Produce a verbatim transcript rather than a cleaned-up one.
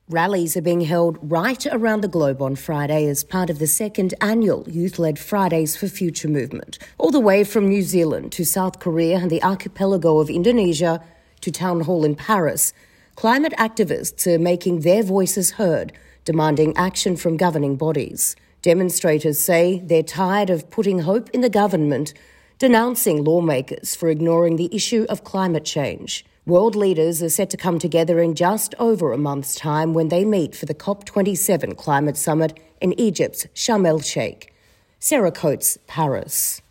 Rallies are being held right around the globe on Friday as part of the second annual Youth-led Fridays for Future movement, all the way from New Zealand to South Korea and the archipelago of Indonesia to Town Hall in Paris. Climate activists are making their voices heard, demanding action from governing bodies. Demonstrators say they're tired of putting hope in the government, denouncing lawmakers for ignoring the issue of climate change. World leaders are set to come together in just over a month's time when they meet for the COP twenty-seven climate summit in Egypt's Sharm el-Sheikh. Sarah Coates, Paris.